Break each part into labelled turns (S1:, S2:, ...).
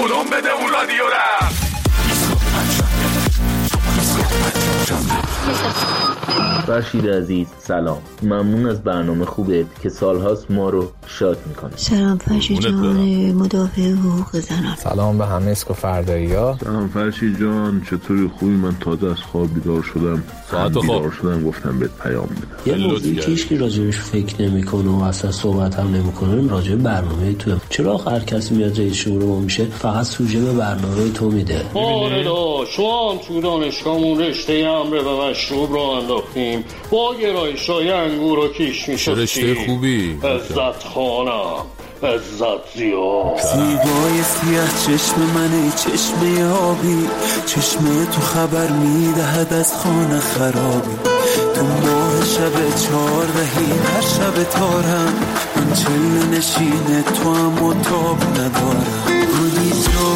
S1: کدوم بده اون رادیو رفت.
S2: فرشید عزیز سلام، ممنون از برنامه خوبه که سالهاست ما رو شاد میکنه.
S3: سلام فرشید جان، مدافع حقوق زنان.
S4: سلام به همه اسکو فردایی‌ها.
S5: سلام فرشید جان، چطوری؟ خوبی؟ من تازه از خواب بیدار شدم. گفتم بهت پیام بدم.
S6: یه موضوعی که هیچ کی راجبش فکر نمیکنه و اصلا صحبت هم نمیکنه راجب برنامه تو. چرا هر کسی میاد رئیس جمهور میشه فقط سوژه به برنامه تو میده؟
S7: آره شما هم تو دانشگاهمون رشته امر و مشروب رو انداختیم با گرایش‌های انگور و کیش میشه.
S8: رشته خوبی.
S7: عزت خانم، عزت زیاد.
S9: زیبای سیاه چشم منه، چشم آبی، چشم تو خبر میدهد از خانه خرابی. تو ماه شب 14 هر شب تارم، من چله نشینه تو هم و تاب ندارم. گلی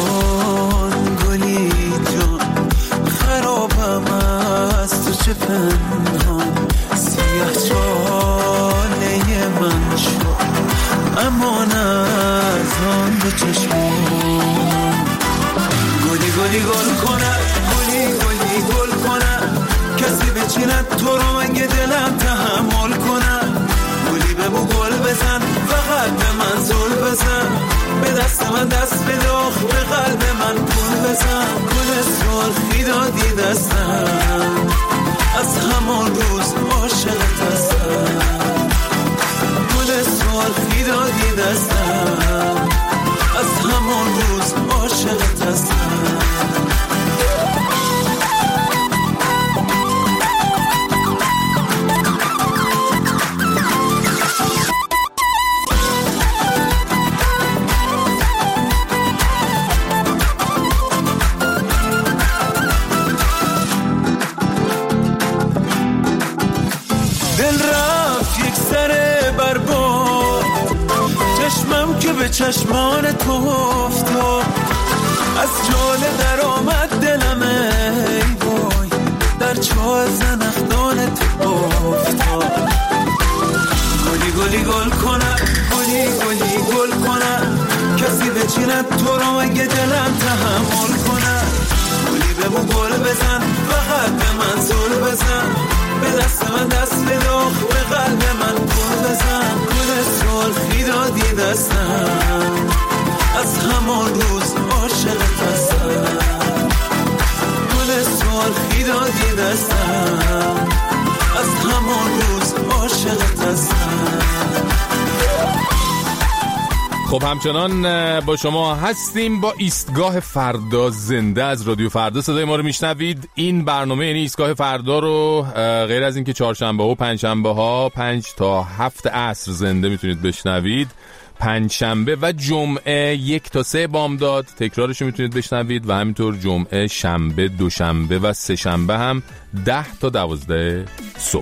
S9: جان خرابم از تو چه پنهان، سیاه چاله من شد امان از آن دو چشمان. گلی گل کنه، گلی گل کنه، کسی بچیند تو رو مگه دلم تحمل کنه. گلی ببو گل بزن، فقط به من زل بزن، به دست من دست بده، به قلب من پول بزن. گل سرخی دادی دستم، از همان روز عاشقت هستم. گل سرخی دادی دستم، از همان روز عاشقت هستم. به چشمان تو افتاد، از جاله در آمد دلم ای وای، در چاه زنخدان تو افتاد. گلی گل کنه، گلی گل کنه، کسی بچیند تو رو مگه دلم تحمل کنه. گلی ببو گل بزن، فقط به من زل بزن، به دست من دست بده، به قلب من گل بزن. گل سرخی دادی دستم، از همان روز عاشقت هستم. گل سرخی دادی دستم، از همان روز عاشقت هستم.
S8: خب همچنان با شما هستیم با ایستگاه فردا زنده از رادیو فردا صدای ما رو میشنوید. این برنامه یعنی ایستگاه فردا رو غیر از این که چهارشنبه و پنجشنبه ها 5 تا 7 عصر زنده میتونید بشنوید، پنجشنبه و جمعه 1 تا 3 بامداد تکرارش رو میتونید بشنوید و همینطور جمعه، شنبه، دوشنبه و سه شنبه هم 10 تا 12 صبح.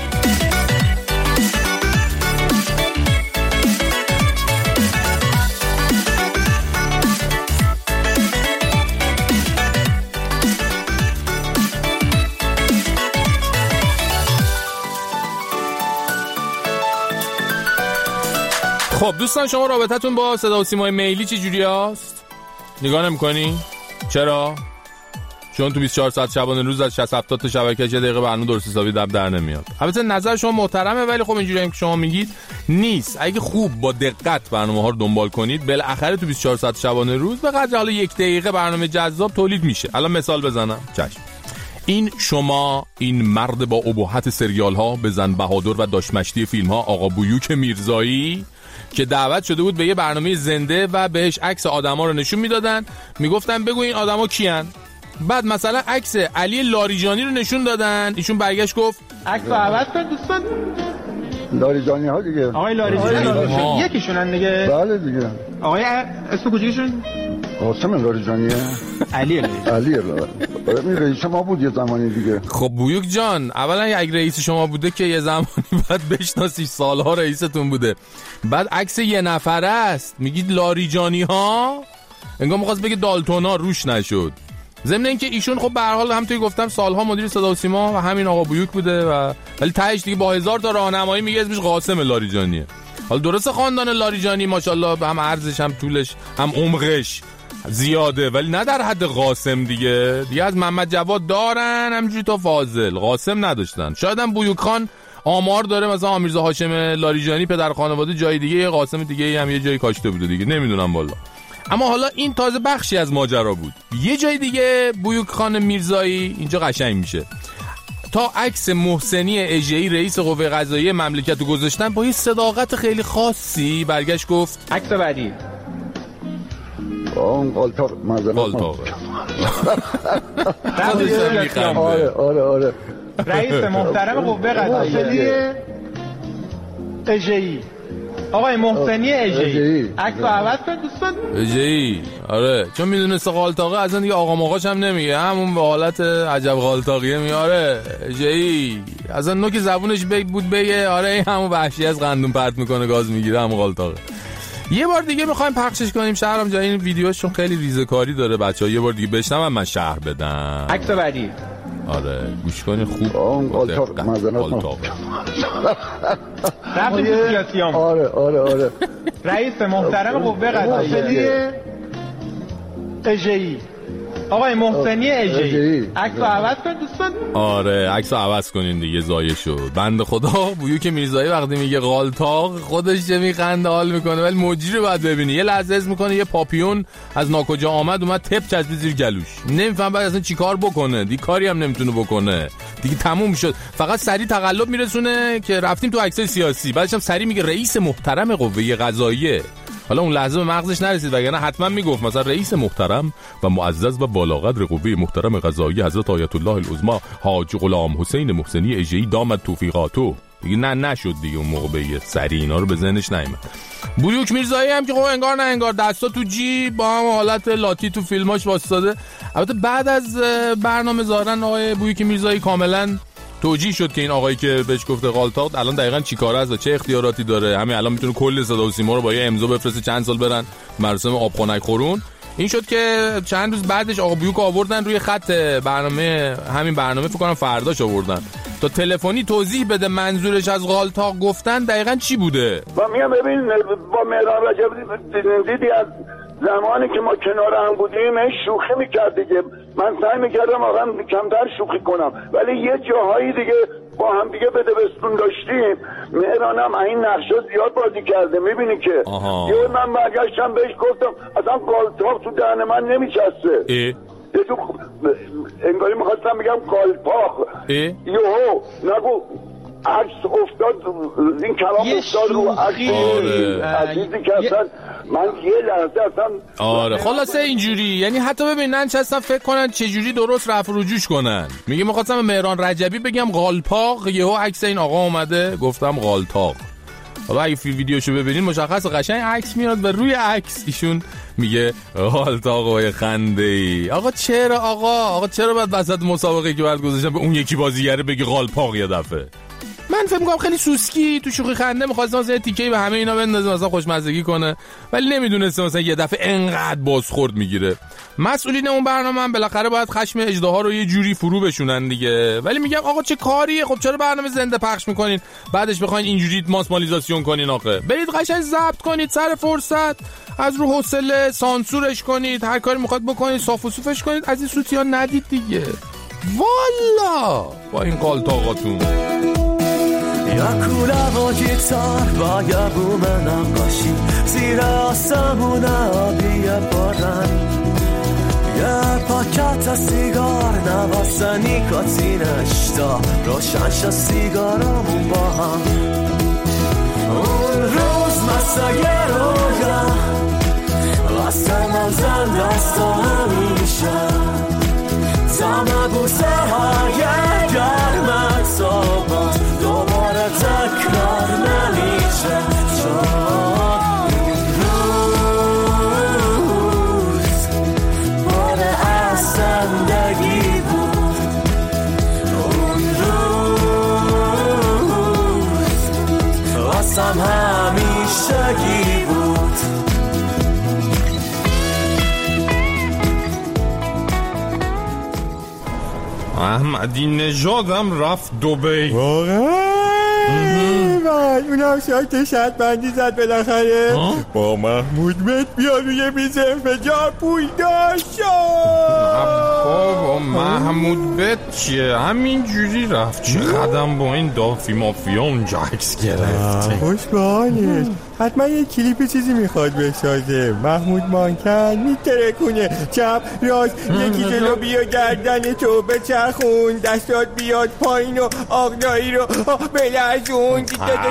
S8: خب دوستان، شما رابطتون با صدا و سیمای میلی چه جوری هست؟ نگاه نمی‌کنی؟ چرا؟ چون تو 24 ساعت شبانه روز از 60 70 تا شبکه چه دقیقه برنامه درست حسابی در نمیاد. البته نظر شما محترمه، ولی خب اینجوری هم که شما میگید نیست. اگه خوب با دقت برنامه‌ها رو دنبال کنید، بالاخره تو 24 ساعت شبانه روز به قدر حالا 1 دقیقه برنامه جذاب تولید میشه. الان مثال بزنم. چشم. این شما، این مرد با ابهت سریال ها، بزن بهادر و داشمشتی فیلم ها، آقا بویوک میرزایی، که دعوت شده بود به یه برنامه زنده و بهش عکس آدما رو نشون میدادن، میگفتن بگو این آدما کیان. بعد مثلا عکس علی لاریجانی رو نشون دادن، ایشون برگشت گفت
S10: عکس رو عوض کن دوستان.
S11: لاریجانی ها دیگه،
S10: آقای لاریجانی یکیشونن دیگه.
S11: بله دیگه.
S10: آقای اسم کوچیکشون
S11: قاسم لاریجانیه.
S10: علی
S11: این رئیس ما بود یه زمانی دیگه.
S8: خب بویوک جان، اولا اگه رئیس شما بوده که یه زمانی بعد بشناسی، سالها رئیستون بوده. بعد عکس یه نفره است، میگید لاریجانی ها، انگار می‌خواست بگه دالتونا روش نشد. ضمن اینکه ایشون خب به هر حال همونطوری گفتم سالها مدیر صدا و سیما و همین آقا بویوک بوده، و ولی تهش دیگه با 1000 تا راهنمایی میگه اسمش قاسم لاریجانیه. حالا درست خاندان لاریجانی ماشاءالله هم عرضش هم طولش هم عمقش زیاده ولی نه در حد قاسم دیگه از محمد جواد دارن همینجوری تا فاضل، قاسم نداشتن. شاید هم بویوک خان آمار داره مثلا امیرزا هاشم لاریجانی پدر خانواده جای دیگه، یه قاسم دیگه هم یه جایی کاشته بوده دیگه، نمیدونم والا. اما حالا این تازه بخشی از ماجرا بود. یه جای دیگه بویوک خان میرزایی اینجا قشنگ میشه. تا عکس محسنی اژه‌ای رئیس قوه قضاییه مملکت رو گذاشتن با یه صداقت خیلی خاصی برگشت گفت
S10: عکس بعدی
S11: اون قالتاق آره
S10: رئیس محترم قوه قضاییه اژه‌ای آقای محسنی اژه‌ای عکس رو عوض کن دوستان.
S8: اژه‌ای آره چون میدونسته قالتاقه اصلا دیگه آقا ماقاش هم نمیگه، همون به حالت عجب قالتاقیه میاره اژه‌ای، اصلا نوک زبونش بود بگه آره همون وحشی از قندون پرت میکنه گاز میگیره همون قالتاقه. یه بار دیگه میخوایم پخشش کنیم شهرام جان، این ویدیوشون خیلی ریزه‌کاری داره بچه‌ها، یه بار دیگه بشنوم من شهر بدم.
S10: عکس بعدی
S8: آره گوش کنید خوب.
S11: اون قالتاق آره
S10: رئیس محترم قوه قضاییه اژه‌ای آقای محسنی اژه‌ای عکس رو عوض کن دوستان.
S8: آره عکس رو عوض کنین دیگه زایه شد. بنده خدا بویوک میرزایی وقتی میگه قالتاق خودش چه میخنده حال میکنه، ولی مجری رو باید ببینی. یه لحظه حس میکنه یه پاپیون از ناکجا اومد تپ چسبید زیر گلوش، نمیفهم بعد اصلا چیکار بکنه دیگه، کاری هم نمیتونه بکنه دیگه، تموم شد. فقط سری تقلب میرسونه که رفتیم تو عکسای سیاسی، بعدش هم سری میگه رئیس محترم قوه قضاییه. حالا اون لحظه به مغزش نرسید وگرنه حتما میگفت مثلا رئیس محترم و معزز و بالقدر قوه محترم قضاییه حضرت آیت الله العظما حاج غلام حسین محسنی اژه‌ای دامت توفیقاتو. دیگه نشد دیگه اون موقع به سری اینا رو به ذهنش نیامد. بویوک میرزایی هم که خب انگار نه انگار دستا تو جیب با هم حالت لاتی تو فیلماش واسطاده. البته بعد از برنامه زارن آقای بویوک میرزایی کاملا توجیه شد که این آقایی که بهش گفته قالتاق الان دقیقاً چی کاره است و چه اختیاراتی داره. همین الان میتونه کل صدا و سیما رو با یه امضا بفرسته چند سال برن مراسم آبخنک خورون. این شد که چند روز بعدش آقا بویوک آوردن روی خط برنامه، همین برنامه فکر کنم فرداش آوردن تا تلفنی توضیح بده منظورش از قالتاق گفتن دقیقاً چی بوده.
S12: و میگم ببین با مهران رجب دیدی از زمانی که ما کنار هم بودیم شوخی میکرد دیگه، من سعی میکردم آقا کمتر شوخی کنم ولی یه جاهایی دیگه با هم دیگه بدبستون داشتیم. مهران هم این نقشه زیاد بازی کرده میبینی که یه من برگشتم بهش گفتم اصلا قالتاق تو دهن من نمیچسته، انگاری میخواستم بگم قالپاق، یهو نگو عکس افتاد این کلام افتاد رو عکس عزیزی که اصلا من یه لحظه اصلا
S8: آره خلاصه اینجوری، یعنی حتی ببینن چستن فکر کنن چجوری درست رفع رجوعش کنن. میگه میخواستم به مهران رجبی بگم قالپاق، یهو عکس این آقا اومده گفتم قالتاق. حالا اگه ویدیوشو ببینین مشخص قشنگ عکس میاد و روی عکس ایشون میگه قالتاق و خنده ای. آقا چرا آقا چرا بعد وسط مسابقه که بعد گذاشتن به اون یکی بازیگره بگی قالپاق یه دفعه؟ من فکر می‌کنم خیلی سوسکی تو شوخی خنده می‌خواست مثلا تیکه‌ای به همه اینا بندازه مثلا خوشمزگی کنه، ولی نمیدونسته مثلا یه دفعه انقدر بازخورد میگیره. مسئولین اون برنامه هم بالاخره باید خشم اژدها رو یه جوری فرو بشونن دیگه. ولی میگم آقا چه کاریه؟ خب چرا برنامه زنده پخش می‌کنین بعدش بخواید اینجوری ماسمالیزاسیون کنین؟ آخه برید قشنگ ضبط کنید سر فرصت، از رو حوصله سانسورش کنید، هر کاری می‌خواد بکنید صاف و صوفش کنید، از این سوتیا ندید دیگه. والا با این قالتاقاتون
S9: یا کوله و گیتار با یه بوم نقاشی زیر آسمون آبی بارن، یه پاکت سیگار نواسه نیکوتینش تا روشن شد سیگارمون با هم. اون روز مسایه رویا واسه من زنده است و همیشه تا مبوسه های گرمت صبح دوباره تکرار نمیشه، چون روز باره از زندگی بود، اون روز واسم همیشگی بود.
S8: احمدی نژادم رفت دبی.
S13: واقعا من اونم شاید شرط بندی زد بالاخره با محمود مت بیا روی میز انفجار پول داشت.
S8: بابا محمود بت چیه همین جوری رفت چه قدم با این دافی مافیا اونجا عکس گرفته.
S13: خوش به حالش. حتما یه کلیپ چیزی میخواد بسازه. محمود مانکن میترکونه چپ راست یکی جلو بیا گردن تو بچرخون دستات بیاد پایین و آقنایی رو بلرزون.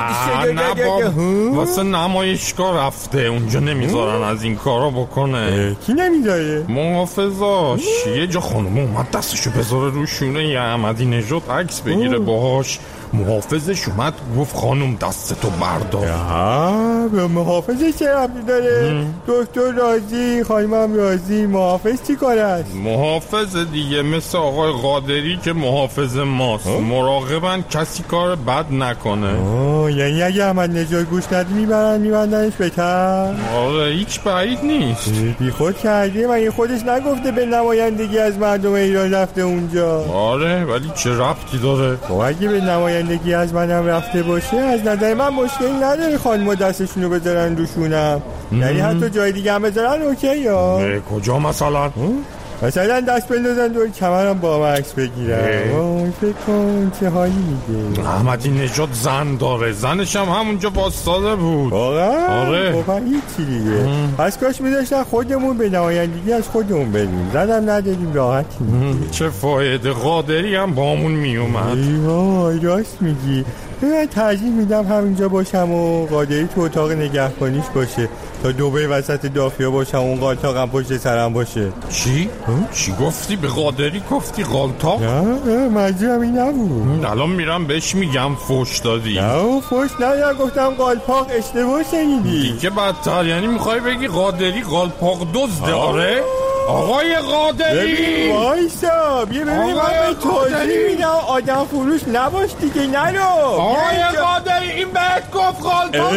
S8: نه بابا واسه نمایشگاه رفته اونجا نمیذارن از این کارا بکنه.
S13: کی نمیذاره؟
S8: محافظاش. یه جا خانم اومد دستشو بذاره رو شونه یه احمدی نژاد عکس بگیره باهاش. محافظش اومد گفت خانم دستتو بردار.
S13: به محافظش چه ربطی داره؟ دکتر راضی خانمم راضی محافظ چی کار است؟
S8: محافظ دیگه مثل آقای قادری که محافظ ماست. مراقبن کسی کار بد نکنه.
S13: یعنی اگه احمد نژاد گوش ندی میبندنش بهتر؟
S8: آره هیچ بعید نیست.
S13: بی خود کرده مگه خودش نگفته به نمایندگی از مردم ایران رفته اونجا؟
S8: آره ولی چه ربطی داره؟
S13: اگه به نمایندگی از منم رفته باشه از نظر من مشکلی نداره خانم‌ها دستشونو بذارن روشونم. یعنی حتی جای دیگه هم بذارن اوکی یا؟
S8: کجا مثلا؟
S13: مثلا دست بندازن دور کمرم با من عکس بگیرم. فکر کن چه حالی میده.
S8: احمدی نژاد زن داره. زنش هم همونجا واسطاده بود.
S13: آره خب هیچی دیگه. پس کاش میذاشتن خودمون به نمایندگی از خودمون بریم. زدم نداریم راحتی.
S8: چه فایده قادری هم بامون میومد.
S13: وای راست میگی. من ترجیح میدم همینجا باشم و قادری تو اتاق نگهبانیش باشه تا دبی وسط دافیا باشم اون قالتاقم پشت سرم باشه.
S8: چی؟ چی گفتی؟ به قادری گفتی قالتاق؟
S13: نه منظورم این نبود.
S8: الان میرم بهش میگم فوش دادی.
S13: نه فوش ندارم گفتم قالپاق اشتباه شنیدی.
S8: دیگه بدتر یعنی میخوای بگی قادری قالپاق دزده؟ آره آقای قادری
S13: ببین وایسا بیا ببین من به توضیح میدم آدم فروش نباش دیگه نرو.
S8: آقای قادری این بهت گفت قالپاق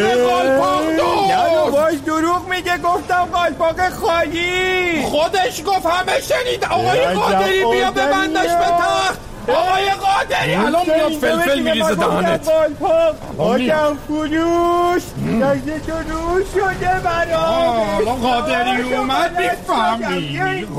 S8: دو.
S13: نرو باش دروغ میگه گفتم قالپاق خالی.
S8: خودش گفت همه شنید. آقای قادری بیا ببندش به تخت. آقای قادری الان میاد فلفل میریزه دهنت.
S13: آدم فروش دست تو رو شده برام.
S8: الان قادری اومد میفهمی.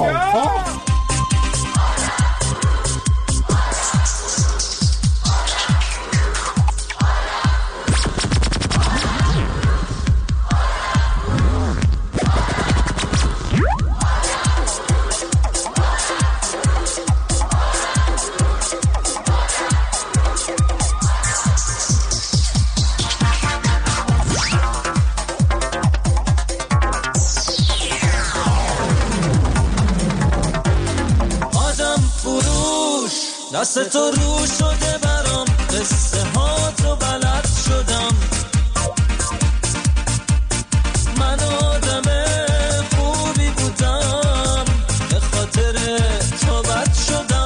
S9: دست تو رو شده برام قصه ها تو بلد شدم. من آدم خوبی بودم به خاطر تو بد شدم.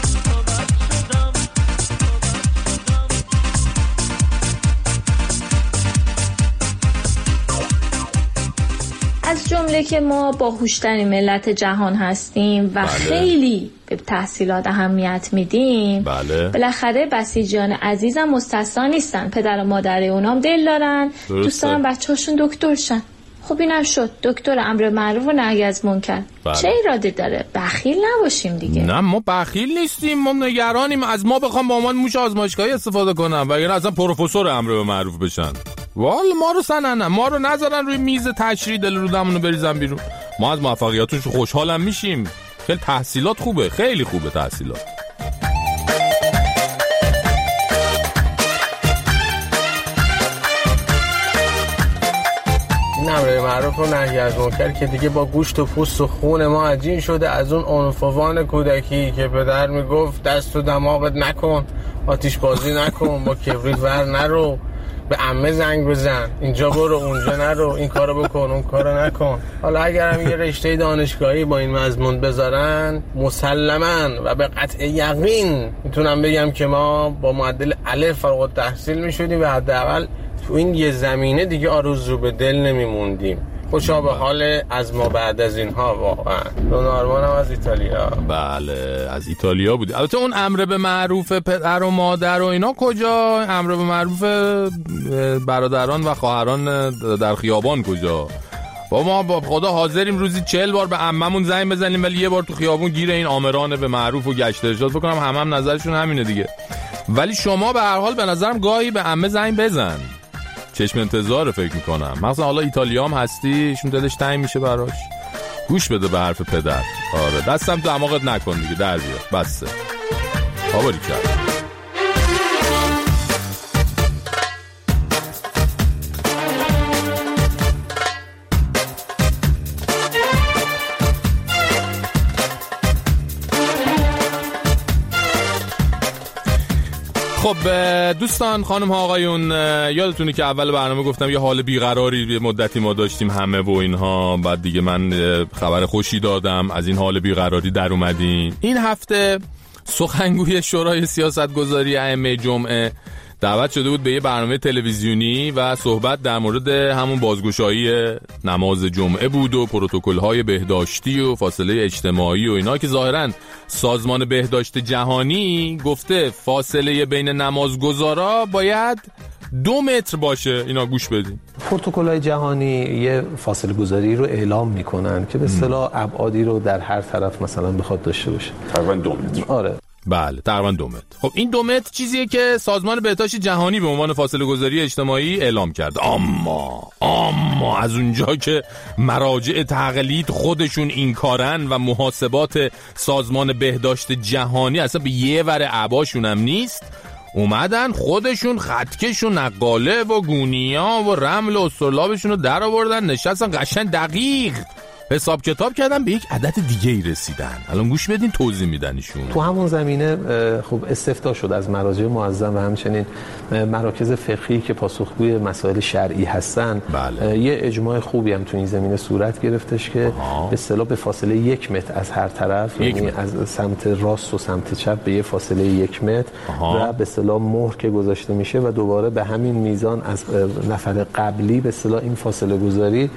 S14: از جمله که ما باهوشترین ملت جهان هستیم و خیلی به تحصیلات اهمیت میدیم. بالاخره بسیجیان عزیزم مستثنا نیستن. پدر و مادر اونام دل دارن دوست دارن بچه‌هاشون دکتر شن. خب اینم شد دکتر امر معروف و نهی از منکر. چه ایرادی داره؟ بخیل نباشیم دیگه.
S8: نه ما بخیل نیستیم. ما نگرانیم از ما بخوام با عنوان موش آزمایشگاهی استفاده کنم و یعنی اصلا پروفسور امر معروف بشن. والا ما رو سننن ما رو نذارن روی میز تشریح دل رودمون رو بریزن بیرون. ما از موفقیتش خوشحالم میشیم. خیلی تحصیلات خوبه. خیلی خوبه تحصیلات.
S4: این امر معروف و نهی از منکر که دیگه با گوشت و پوست و خون ما عجین شده. از اون عنفوان کودکی که پدر میگفت دست و دماغت نکن، آتیش بازی نکن، با کبریت ور نرو، به عمه زنگ بزن، اینجا برو اونجا نرو، این کارو بکن اون کارو نکن. حالا اگرم یه رشته دانشگاهی با این مضمون بذارن مسلماً و به قطع یقین میتونم بگم که ما با معدل الف فارغ التحصیل میشدیم و حداقل تو این یه زمینه دیگه آرزو به دل نمیموندیم. خوشا به حال از ما بعد از اینها. واقعا دونارمان هم از ایتالیا.
S8: بله از ایتالیا بود. البته اون امر به معروف پدر و مادر و اینا کجا؟ امر به معروف برادران و خواهران در خیابان کجا؟ ما با خدا حاضریم روزی 40 بار به عممون زنگ بزنیم ولی یه بار تو خیابون گیر این آمران به معروف و گشت ارشاد بکنم. هم نظرشون همینه دیگه. ولی شما به هر حال به نظرم گاهی به عمه زنگ بزن، چشم انتظار فکر میکنم. مثلا حالا ایتالیا هم هستی، ایشون دلش تنگ میشه براش، گوش بده به حرف پدر. آره دستم تو دماغت نکن دیگه، در بیار بسه. آباری کرد. خب دوستان خانم ها آقایون، یادتونه که اول برنامه گفتم یه حال بیقراری مدتی ما داشتیم همه و اینها، بعد دیگه من خبر خوشی دادم، از این حال بیقراری در اومدیم. این هفته سخنگوی شورای سیاستگذاری ائمه جمعه دعوت شده بود به یه برنامه تلویزیونی و صحبت در مورد همون بازگشایی نماز جمعه بود و پروتکل‌های بهداشتی و فاصله اجتماعی و اینا که ظاهراً سازمان بهداشت جهانی گفته فاصله بین نمازگزارا باید 2 متر باشه. اینا گوش بدین.
S15: پروتکل‌های جهانی یه فاصله گذاری رو اعلام میکنن که به اصطلاح ابعادی رو در هر طرف مثلا بخواد داشته باشه.
S5: تقریبا 2 متر.
S15: آره.
S8: بله تقریبا 2 متر. خب این 2 متر چیزیه که سازمان بهداشت جهانی به عنوان فاصله گذاری اجتماعی اعلام کرده. اما از اونجا که مراجع تقلید خودشون این کارن و محاسبات سازمان بهداشت جهانی اصلا به یه ور عباشون هم نیست، اومدن خودشون خطکش و نقاله و گونیا و رمل و استرلابشون رو در آوردن، نشستن قشنگ دقیق حساب کتاب کردن، به یک عدد دیگه ای رسیدن. الان گوش بدین توضیح میدن ایشون.
S15: تو همون زمینه خب استفتاء شد از مراجع معظم و همچنین مراکز فقهی که پاسخگوی مسائل شرعی هستن.
S8: بله.
S15: یه اجماع خوبی هم تو این زمینه صورت گرفتش که به اصطلاح به فاصله 1 متر از هر طرف، یعنی از سمت راست و سمت چپ به یه فاصله 1 متر و به اصطلاح مهر که گذاشته میشه و دوباره به همین میزان از نفر قبلی به اصطلاح این فاصله گذاری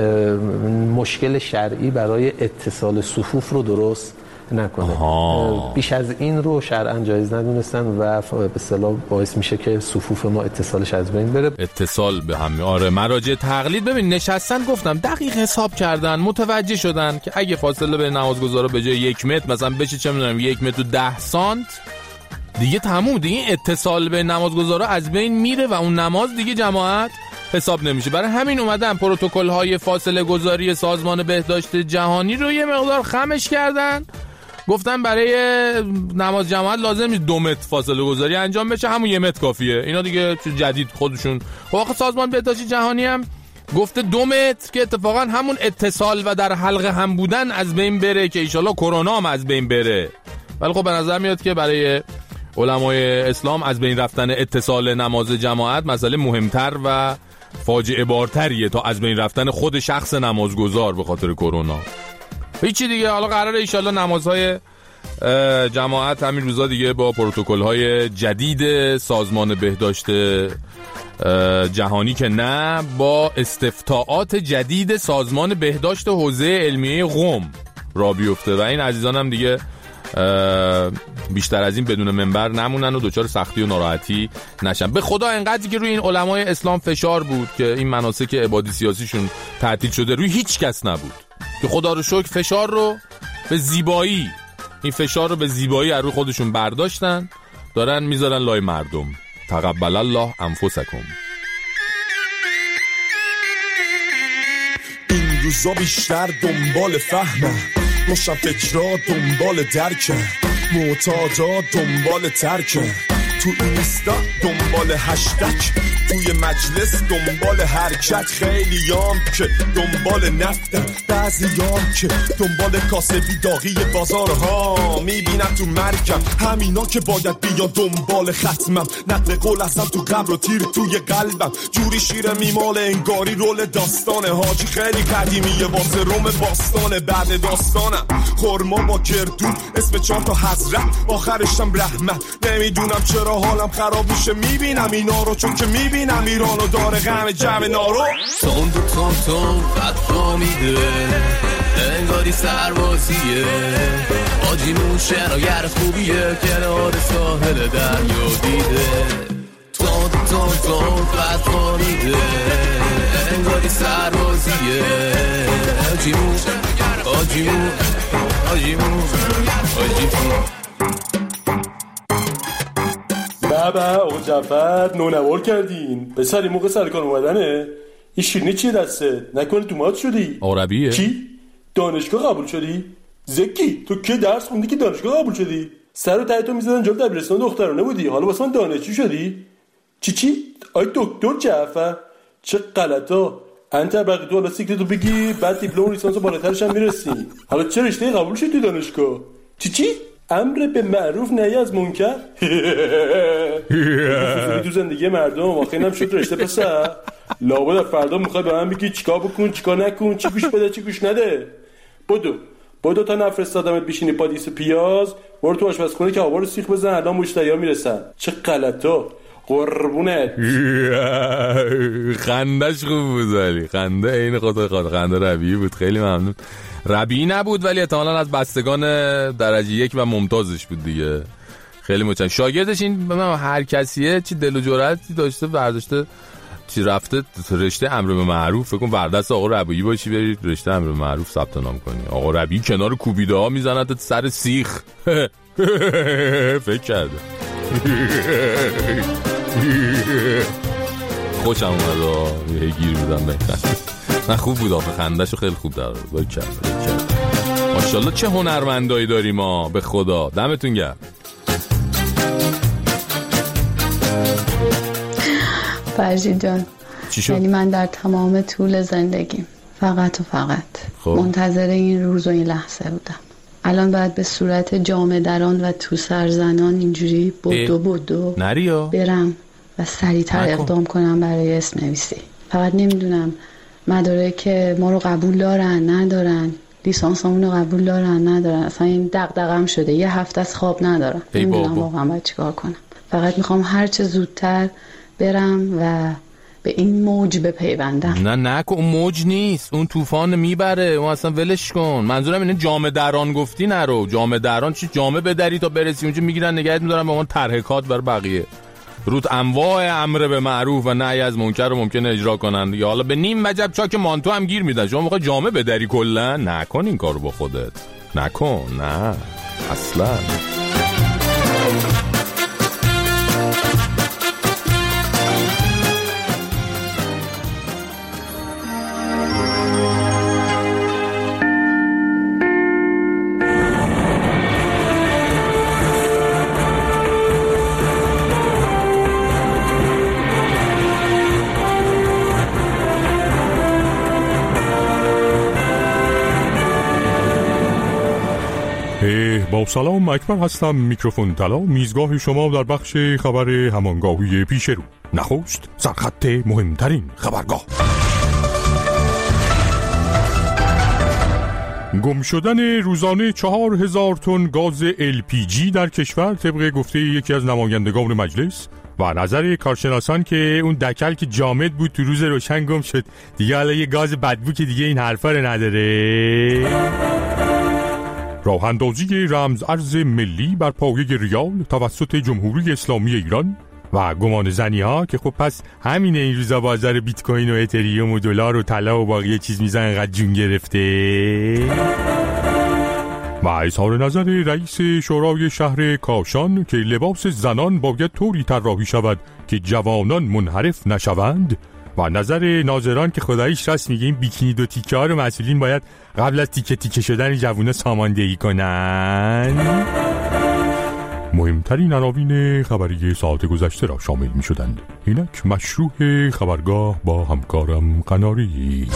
S15: مشکل شرعی برای اتصال صفوف رو درست نکنه. بیش از این رو شرعاً جایز ندونستن و به اصطلاح باعث میشه که صفوف ما اتصالش از بین بره.
S8: اتصال به هم. آره مراجع تقلید ببین نشستن گفتم دقیق حساب کردن، متوجه شدن که اگه فاصله بین نمازگزارا به جای 1 متر مثلا بشه چه میدونم 1 متر و 10 سانت دیگه تموم، دیگه اتصال بین نمازگزارا از بین میره و اون نماز دیگه جماعت حساب نمیشه. برای همین اومدن پروتکل‌های فاصله گذاری سازمان بهداشت جهانی رو یه مقدار خمش کردن، گفتن برای نماز جماعت لازم نیست 2 متر فاصله گذاری انجام بشه، همون 1 متر کافیه. اینا دیگه جدید خودشون. واقعا سازمان بهداشت جهانی هم گفته 2 متر که اتفاقا همون اتصال و در حلقه هم بودن از بین بره که ایشالله کرونا هم از بین بره. ولی خب به نظر میاد که برای علمای اسلام از بین رفتن اتصال نماز جماعت مسئله مهمتر و فاجعه بارتریه تا از بین رفتن خود شخص نمازگزار به خاطر کرونا. هیچی دیگه. حالا قراره ایشالله نمازهای جماعت همین روزا دیگه با پروتکل‌های جدید سازمان بهداشت جهانی که نه، با استفتاءات جدید سازمان بهداشت حوزه علمیه قم را بیفته و این عزیزانم دیگه بیشتر از این بدون منبر نمونن و دچار سختی و ناراحتی نشن. به خدا انقدری که روی این علمای اسلام فشار بود که این مناسک عبادی سیاسیشون تعطیل شده، روی هیچ کس نبود که خدا رو شکر فشار رو به زیبایی، این فشار رو به زیبایی از روی خودشون برداشتن، دارن میذارن لای مردم. تقبل الله انفسکم.
S16: این روزا بیشتر دنبال فهمه، روشن فکرها دنبال درکه، معتادا دنبال ترکه، تو اینستا دنبال هشتگ، توی مجلس دنبال حرکت، خیلیام که دنبال نفتن، بعضیام که دنبال کاسبی داغی بازارها، میبینم تو مرکم همینا که باید بیا دنبال ختمم، نقل قول هستم تو قبر و تیر توی قلبم، جوری شیر میمال انگاری رول داستانه، حاجی خیلی قدیمیه واسه روم باستانه، بعد داستانم خورما با کردون اسم 4 تا حضرت، آخرشم رحمت، نمیدونم چرا حالم خراب میشه میبینم اینا رو، چون که میبینم میبینم ایرانو داره غم جمع نارو.
S9: تون فتوا میده انگاری سربازیه، آجیمون شرایر خوبیه کنار ساحل دریا دیده. تون فتوا میده انگاری سربازیه، آجیمون
S17: بابا آقا جعفر نونوار کردین پسری موقع سرکار اومدنه. این شیرینی چیه دسته؟ نکنه دومات شدی؟
S8: عربیه.
S17: چی؟ دانشگاه قبول شدی؟ زکی تو که درس خوندی که دانشگاه قبول شدی؟ سر و ته تو میزدن جلو دبیرستان دخترانه بودی، حالا واسه من دانشجو شدی؟ چی؟ آی دکتر جعفر چه غلطا. انت بقیه تو حالا سیکتتو بگی بعد دیپلم لیسانس بالاترش هم میرسی. حالا چه رشته قبول شدی دانشگاه؟ چی؟ امر به معروف نهی از منکر. تو زندگی مردم آخه اینم شد رشته پسر. لابد فردا میخوای به من بگی چیکار بکن چیکار نکن، چی گوش بده چی گوش نده. بدو تا نفرستادمت بشینی پادیس پیاز، برو تو آشپزخونه که آبا رو سیخ بزن، الان مشتریا میرسن. چه غلطا قربونت.
S8: خندش خوب بود ولی خنده این خود خنده ربیعی بود. خیلی ممنون. ربیعی نبود ولی احتمالاً از بستگان درجه 1 و ممتازش بود دیگه. خیلی متشکرم. شاگردش این هر کسیه چی دل و جرأتی داشته برداشته چی رفته رشته امر به معروف. فکر کن بردست آقا ربیعی باشی بری رشته امر به معروف ثبت نام کنی. آقا ربیعی کنار کوبیده ها میزنه سر سیخ. فکر کرده. خوشم اومد یه گیر بودم بکنم. نه خوب بود آخه خندهشو خیلی خوب در آورد. ماشاءالله چه هنرمندایی داریم ما به خدا. دمتون گرم.
S18: فرشید جان یعنی من در تمام طول زندگیم فقط منتظر این روز و این لحظه بودم. الان باید به صورت جامه دران و تو سرزنان اینجوری بدو برم و سریعتر اقدام کنم برای اسم نویسی. فقط نمیدونم مدارک ما رو قبول دارن ندارن، لیسانسمون رو قبول دارن ندارن. اصلا این دغدغه‌ام شده. یه هفته از خواب ندارم. نمیدونم واقعا باید چیکار کنم. فقط میخوام هر چه زودتر برم و به این موج بپیوندم.
S8: نه اون موج نیست، اون طوفان میبره. اون اصلا ولش کن. منظورم اینه جامه دران گفتی نرو. جامه دران چی؟ جامه بدری تا برسی اونجا میگیرن نگهت میدارن به اون ترهکات بر بقیه. روت انواع امر به معروف و نهی از منکر رو ممکنه اجرا کنن. یا حالا به نیم وجب چاک مانتو هم گیر میدن. شما میخوای جامه بدری کلا؟ نکن این کارو با خودت. نکن. نه اصلا.
S19: با سلام اکبر هستم. میکروفون طلا میزگاه شما در بخش خبر همانگاهی پیش رو. نخست سرخط مهمترین خبرگاه. گم شدن روزانه 4000 تن گاز LPG در کشور طبق گفته یکی از نمایندگان مجلس و نظر کارشناسان که اون دکل که جامد بود تو روز روشن گم شد دیگه حالا یه گاز بدبو که دیگه این حرفا رو نداره. راه اندازی رمز ارز ملی بر پایه ریال توسط جمهوری اسلامی ایران و گمان زنی ها که خب پس همینه این روزا بازار بیت کوین و اتریوم و دلار و طلا و باقی چیز میزن انقدر جون گرفته. و اظهار نظر رئیس شورای شهر کاشان که لباس زنان باید طوری طراحی شود که جوانان منحرف نشوند و نظر ناظران که خداییش راست میگه این بیکینی دو تیکه ها رو مسئولین باید قبل از تیکه تیکه شدن جوونا ساماندهی کنن. مهمترین عناوین خبری ساعت گذشته را شامل می شدند. اینک مشروع خبرگاه با همکارم قناری.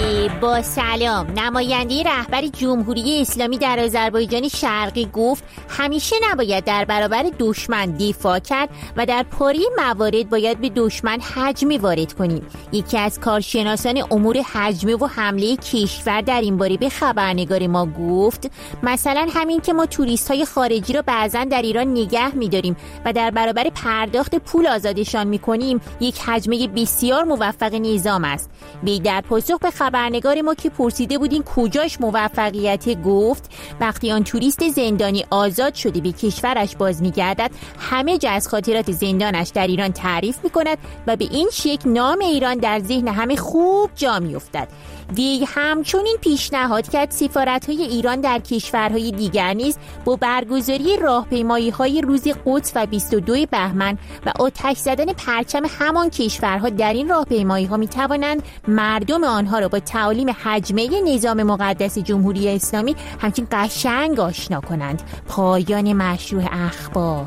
S20: با سلام. نماینده رهبر جمهوری اسلامی در آذربایجان شرقی گفت همیشه نباید در برابر دشمن دفاع کرد و در پاره موارد باید به دشمن هجمه وارد کنیم. یکی از کارشناسان امور هجمه و حمله کشور در این باره به خبرنگار ما گفت مثلا همین که ما توریست‌های خارجی را بعضاً در ایران نگه می‌داریم و در برابر پرداخت پول آزادشان می‌کنیم یک هجمه بسیار موفق نظام است. وی در پاسخ به خبرنگار ما که پرسیده بودین کجاش موفقیت گفت وقتی آن توریست زندانی آزاد شده به کشورش باز می‌گردد همه جا از خاطرات زندانش در ایران تعریف می‌کند و به این شکل نام ایران در ذهن همه خوب جا می‌افتد. وی همچنین پیشنهاد کرد سفارت‌های ایران در کشورهای دیگر نیز با برگزاری راهپیمایی‌های روز قدس و 22 بهمن و آتش زدن پرچم همان کشورها در این راهپیمایی‌ها می‌توانند مردم آنها را با تعالیم هجمه نظام مقدس جمهوری اسلامی همچنین قشنگ آشنا کنند. پایان مشروع اخبار.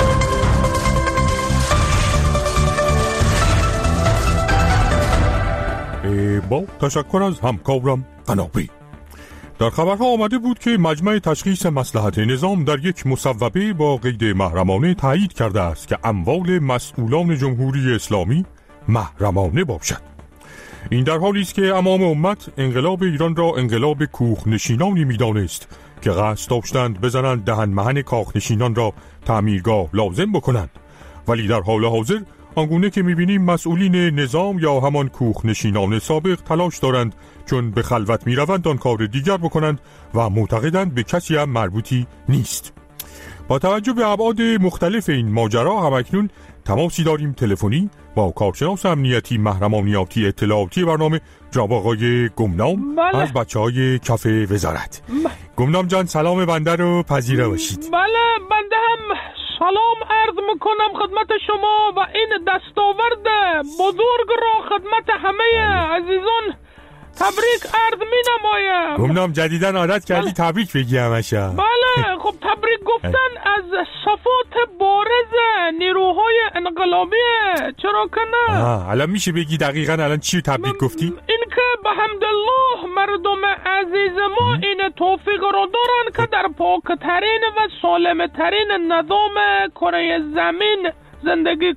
S19: با تشکر از همکارم قنابی. در خبرها آمده بود که مجمع تشخیص مصلحت نظام در یک مصوبه با قید محرمانه تایید کرده است که اموال مسئولان جمهوری اسلامی محرمانه باشد. این در حالی است که امام امت انقلاب ایران را انقلاب کوخنشینانی می‌دانست که قصد داشتند بزنند دهن مهن کاخنشینان را تعمیرگاه لازم بکنند، ولی در حال حاضر آنگونه که می‌بینیم مسئولین نظام یا همان کوخنشینان سابق تلاش دارند چون به خلوت می‌روند آن کار دیگر بکنند و معتقدند به کسی هم مربوطی نیست. با توجه به ابعاد مختلف این ماجرا همکنون تماسی داریم تلفنی با کارشناس امنیتی محرمانیاتی اطلاعاتی برنامه جناب آقای گمنام از بچه‌های کف وزارت. گمنام جان سلام بنده رو پذیرا باشید.
S21: بله بنده هم سلام عرض میکنم خدمت شما و این دستاورد بزرگ را خدمت همه عزیزان تبریک عرض می نمایم.
S19: گمنام جدیدن عادت کردی تبریک بگی همشا.
S21: بله خب تبریک گفتن از صفات بارز نیروهای انقلابیه، چرا که نه؟
S19: الان میشه بگی دقیقاً الان چی تبریک گفتی؟
S21: این که به حمدالله مردم عزیز ما این توفیق رو دارن که در پاکترین و سالمترین نظام کره زمین زندگی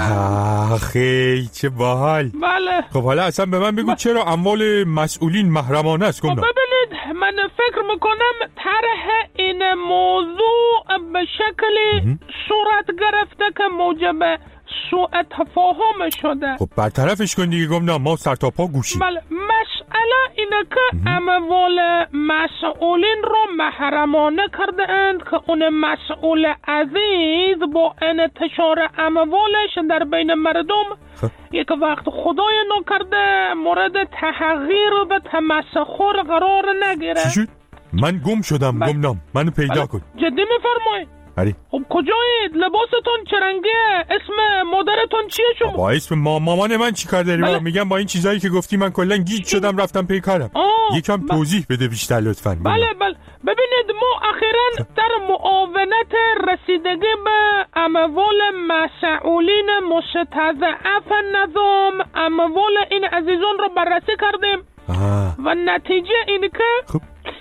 S21: کنه.
S19: خیلی چه باحال.
S21: بله.
S19: خب حالا اصلا به من بگو چرا اموال مسئولین محرمانه است؟
S21: ببینید من فکر میکنم طرح این موضوع به شکلی صورت گرفته که موجب سوء تفاهم شده.
S19: خب برطرفش کن دیگه گمنام، ما سر تا پا گوشیم.
S21: بله مسئله اینه که اموال مسئولین رو محرمانه کرده اند که اون مسئول عزیز با انتشار اموالش در بین مردم یک وقت خدای نکرده مورد تحقیر و تمسخر قرار نگیره.
S19: چی شد؟ من گم شدم گمنام، منو پیدا کن.
S21: جدی میفرمایید؟ خب کجایید؟ لباستون چرنگه؟ اسم مادرتون چیه شما؟
S19: با اسم مامان من چی کار داری؟ میگم با این چیزایی که گفتی من کلا گیج شدم رفتم پی کارم. یکم توضیح بده بیشتر لطفاً.
S21: بله ببینید ما اخیراً در معاونت رسیدگی به اموال مسئولین مستضعف نظام اموال این عزیزان رو بررسی کردیم و نتیجه اینه که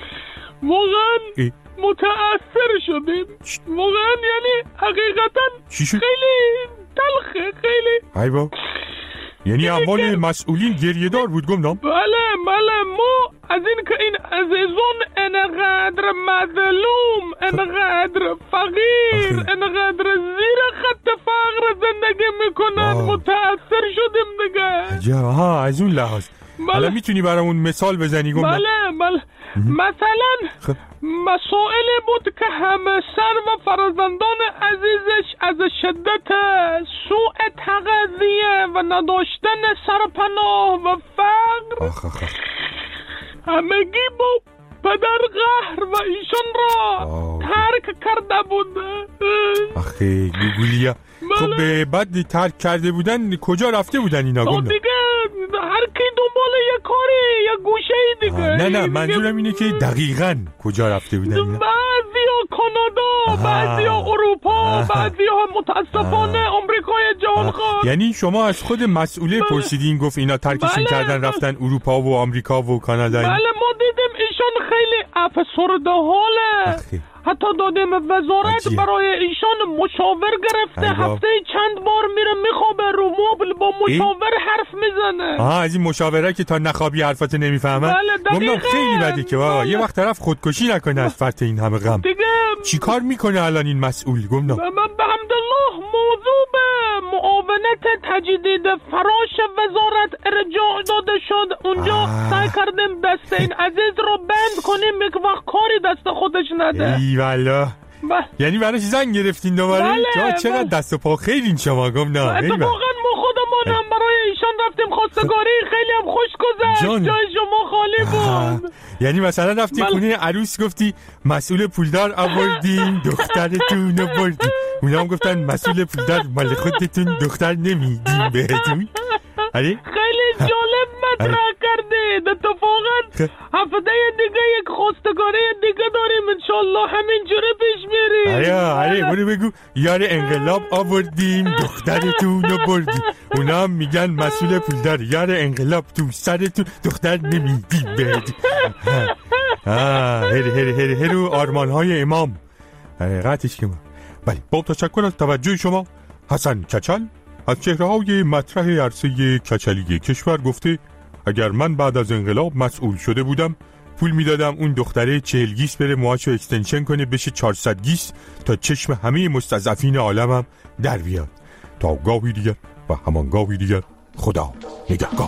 S21: واقعاً متأثر شدیم. واقعا یعنی حقیقتا خیلی تلخه، خیلی
S19: ایوا. یعنی اموال مسئولین گریه دار بود گمنام؟
S21: بله ما از این که این عزیزان انقدر مظلوم، انقدر فقیر، انقدر زیر خط فقر زندگی میکنن متأثر شدیم دیگه.
S19: از اون لحاظ. حالا میتونی برامون مثال بزنی گمنام؟
S21: بله مثلا مسائلی بود که همسر و فرزندان عزیزش از شدت سوء تغذیه و نداشتن سرپناه و فقر همگی با پدر قهر و ایشان را ترک کرده بود.
S19: آخه گوگولیا. خب بعد ترک کرده بودن کجا رفته بودن اینا گمنام؟
S21: دیگه هر کی دنبال یه کاری یا گوشه دیگه.
S19: نه منظورم اینه که دقیقاً کجا رفته بودن اینا؟
S21: بعضیا کانادا، بعضیا اروپا، بعضیا متاسفانه آمریکای جهانخوار.
S19: یعنی شما از خود مسئوله پرسیدین گفت اینا ترکشون کردن رفتن اروپا و آمریکا و کانادا؟
S21: بله ما دیدیم ایشون خیلی افسرده حاله. حتی دادیم وزارت برای ایشان مشاور گرفته. هفته چند بار میره میخوابه رو مبل با مشاور حرف میزنه.
S19: از این مشاوره که تا نخوابی حرفاتو نمیفهمه. گفتم خیلی بدی که بابا یه وقت طرف خودکشی نکنه از فرط این همه غم. چی کار میکنه الان این مسئول؟ گفتم
S21: من به حمدالله موضوع به معاونت تجدید فراش وزارت ارجاع داده شد. اونجا سعی کردیم دست این عزیز رو بند کنیم یک وقت کاری دست خودش نده.
S19: ای والا یعنی براش زنگ گرفتین دوباره؟ چقدر دست و پا خیلی این شما. گفتم
S21: اتفاقا ما خودمون هم برای ایشان رفتیم خواستگاری، خیلی هم خوش گذشت. جای شما خالی بود.
S19: یعنی مثلا رفتی خونه عروس گفتی مسئول پولدار آوردیم دخترتون رو بردیم، اونا هم گفتن مسئول پولدار مال خودتون دختر نمیدیم بهتون.
S21: خیلی جالب مطرح کردید. اتفاقا هفته دیگه یک خواستگاری دیگه داریم انشالله همینجوری پیش میریم.
S19: برو بگو یار انقلاب آوردیم دخترتون رو بردیم، اونا هم میگن مسئول پولدار یار انقلاب تو سرتون دختر نمیدیم بهتون. هرو آرمان های امام حقیقتش که ما. بله با تشکر از توجه شما. حسن کچل از چهره های مطرح عرصه کچلی کشور گفته اگر من بعد از انقلاب مسئول شده بودم پول میدادم اون دختره 40 گیس بره موهاشو اکستنشن کنه بشه 400 گیس تا چشم همه مستضعفین عالمم در بیاد. تا گاهی دیگر و همان گاهی دیگر خدا نگهدار.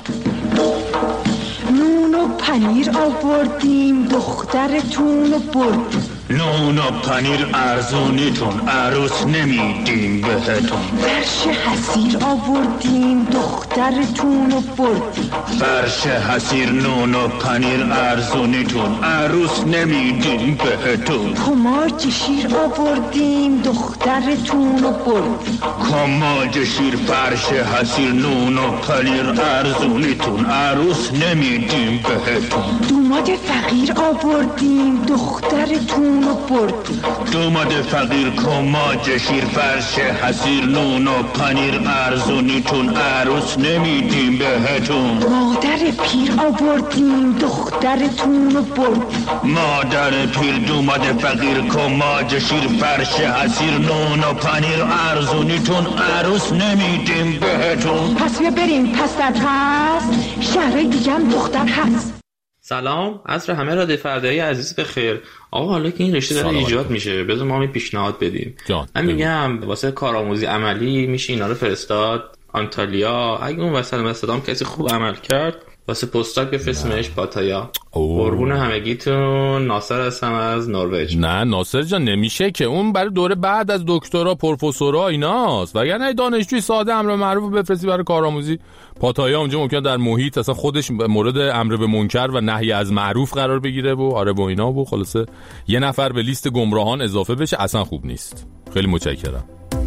S1: نون و پنیر آوردیم دخترتون رو بردیم.
S22: نون و پنیر ارزونیتون عروس نمیدیم بهتون.
S1: فرش حسیر آوردیم دخترتون رو بردیم.
S22: فرش حسیر نون و پنیر ارزونیتون عروس نمیدیم بهتون.
S1: کماج شیر آوردیم دخترتون رو بردیم.
S22: کماج شیر فرش حسیر نون و پنیر ارزونیتون عروس نمیدیم بهتون.
S1: دوماد فقیر آوردیم دخترتون رو بردیم.
S22: دوماد فقیر کماج شیر فرش حسیر نون و پنیر ارزونیتون عروس نمیدیم بهتون.
S1: مادر پیر آوردیم دخترتون رو بردیم.
S22: مادر پیر دوماد فقیر کماج شیر فرش حسیر نون و پنیر ارزونیتون عروس نمیدیم بهتون.
S1: پس بیا بریم پس در پس شهر دیگه هم دختر هست.
S23: سلام، عصر همه را فردایی عزیز بخیر. آقا حالا که این رشته داره ایجاد میشه بذار ما می پیشنهاد بدیم. من میگم واسه کارآموزی عملی میشه اینا رو فرستاد آنتالیا. اگه اون وسط مثلا کسی خوب عمل کرد واسه پستاک بفرستیمش پاتایا. قربون همگیتون. ناصر هستم از نروژ.
S8: نه ناصر جان نمیشه که اون برای دوره بعد از دکترا پروفسورا ایناست، وگرنه دانشجوی ساده امر معروف بفرستی برای کارآموزی پاتایا اونجا ممکن در محیط اصلا خودش مورد امر به منکر و نهی از معروف قرار بگیره و و اینا و خلاصه یه نفر به لیست گمراهان اضافه بشه، اصلا خوب نیست. خیلی متشکرم.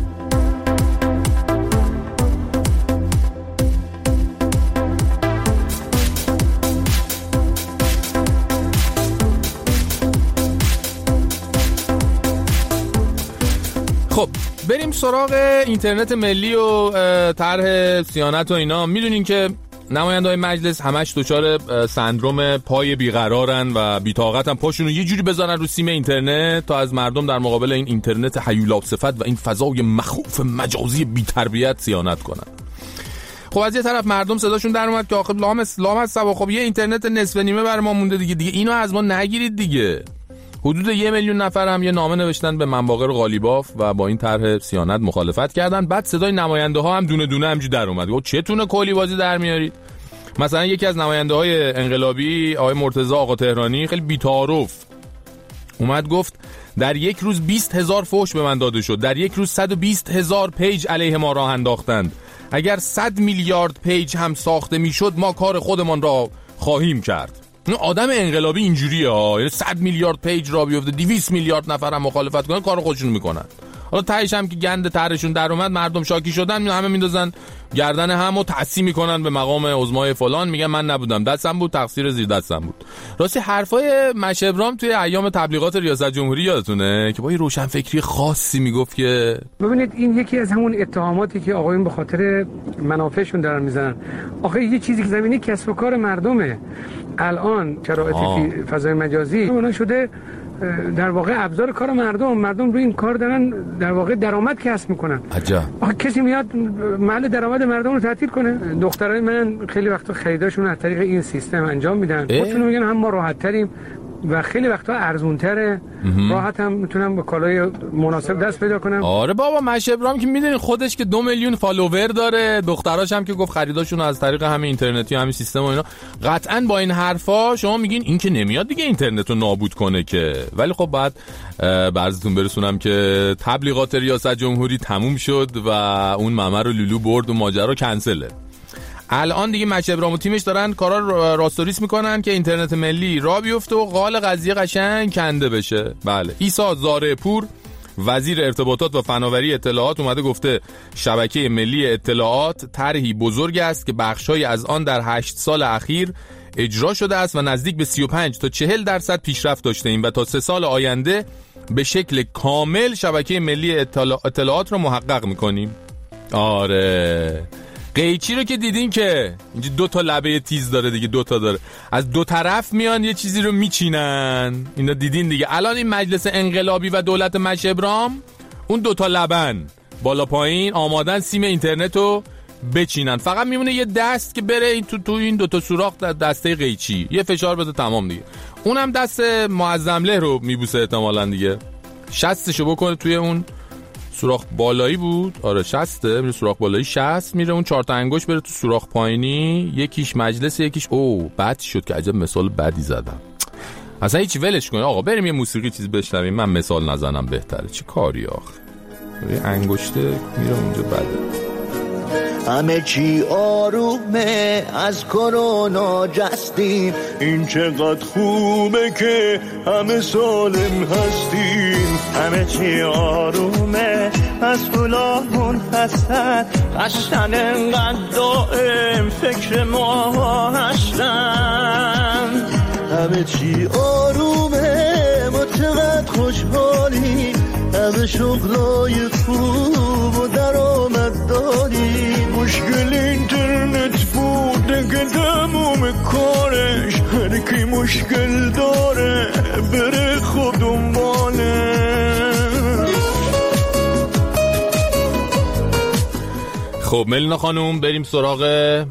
S8: خب بریم سراغ اینترنت ملی و طرح صیانت و اینا. میدونین که نماینده‌های مجلس همش دچار سندروم پای بیقرارن و بی‌طاقتن، پاشونو یه جوری بزنن رو سیم اینترنت تا از مردم در مقابل این اینترنت هیولا صفت و این فضای مخوف مجازی بی‌تربیت صیانت کنن. خب از یه طرف مردم صداشون در اومد که آخه لامصب خب یه اینترنت نصف نیمه برای ما مونده دیگه اینو از ما نگیرید دیگه. حدود 1 میلیون نفر هم یه نامه نوشتن به منباقر قالیباف و با این طرح صیانت مخالفت کردن. بعد صدای نماینده ها هم دونه دونه همینجوری در اومد. گفت چتونه کلی بازی در میارید؟ مثلا یکی از نماینده های انقلابی آقای مرتضی آقا تهرانی خیلی بی‌تعارف اومد گفت در یک روز 20,000 فحش به من داده شد، در یک روز 120,000 پیج علیه ما راه انداختند. اگر 100 میلیارد پیج هم ساخته میشد ما کار خودمان را خواهیم کرد. آدم انقلابی اینجوریه ها، 100 میلیارد پیج را بیفته 200 میلیارد نفر هم مخالفت کنن کار خودشون میکنن. حالا تهش هم که گند طرحشون در اومد مردم شاکی شدن همه میندازن گردن همو تحسین میکنن به مقام عظمای فلان، میگن من نبودم دستم بود تقصیر زیر دستم بود. راستی حرفای مشبرام توی ایام تبلیغات ریاست جمهوری یادتونه که با یه روشنفکری خاصی میگفت که
S24: ببینید این یکی از همون اتهاماتی که آقایون به خاطر منافعشون دارن میزنن. آخه یه چیزی که زمینه کسب و کار مردمه. الان شرایط فضای مجازی اونا شده در واقع ابزار کار مردم روی این کار دارن در واقع درآمد کسب میکنن.
S8: عجب.
S24: کسی میاد محل درآمد مردم رو تعطیل کنه؟ دخترای من خیلی وقتا خریداشون از طریق این سیستم انجام میدن. خودشون میگن هم ما راحت تریم و خیلی وقتا ارزونتره، راحت هم میتونم با کالای مناسب دست پیدا کنم.
S8: آره بابا، مشه ابراهیم که میدونین خودش که 2 میلیون فالوور داره، دختراش هم که گفت خریداشون از طریق همین اینترنتی و همین سیستم و اینا. قطعاً با این حرفا شما میگین این که نمیاد دیگه اینترنت رو نابود کنه که، ولی خب بعد براتون برسونم که تبلیغات ریاست جمهوری تموم شد و اون ممر و لولو برد و ماجرا کنسله. الان دیگه مشه ابراهیم و تیمش دارن کارا راستوریس میکنن که اینترنت ملی راه بیفته و قال قضیه قشنگ کنده بشه. بله، عیسی زاره پور وزیر ارتباطات و فناوری اطلاعات اومده گفته شبکه ملی اطلاعات طرحی بزرگ است که بخشای از آن در 8 سال اخیر اجرا شده است و نزدیک به 35 تا 40% پیشرفت داشته ایم و تا 3 سال آینده به شکل کامل شبکه ملی اطلاعات رو محقق میکنیم. آره، قیچی رو که دیدین که اینجا 2 تا لبه تیز داره دیگه، 2 تا داره، از 2 طرف میان یه چیزی رو میچینن. اینا دیدین دیگه. الان این مجلس انقلابی و دولت مشه ابراهیم اون 2 تا لبن بالا پایین آمادن سیم اینترنت رو بچینن، فقط میمونه یه دست که بره این تو این 2 تا سوراخ در دسته قیچی یه فشار بده تمام دیگه. اونم دست معظمله رو میبوسه احتمالاً دیگه، شستشو بکنه توی اون سوراخ بالایی بود. آره شسته، میره سوراخ بالایی 60 میره اون 4 تا انگشت بره تو سوراخ پایینی، یکیش مجلس یکیش بد شد که عجب مثال بدی زدم. اصلا هیچ ولش کن آقا، بریم یه موسیقی چیز بشنویم، من مثال نزنم بهتره. چه کاری آخه، یه انگشته میره اونجا بده.
S2: همه چی آرومه، از کرونا جستیم، این چقدر خوبه که همه سالم هستیم. همه چی آرومه، از کلاهمون هستن، هستن انقدر دائم فکر ما هستن. همه چی آرومه، ما چقدر خوشحالیم، همه شغلای خوب و درآمد داریم. مشکل اینترنت بوده که تموم کارش، هر کی مشکل داره بره خود دنباله.
S8: خب ملینا خانوم، بریم سراغ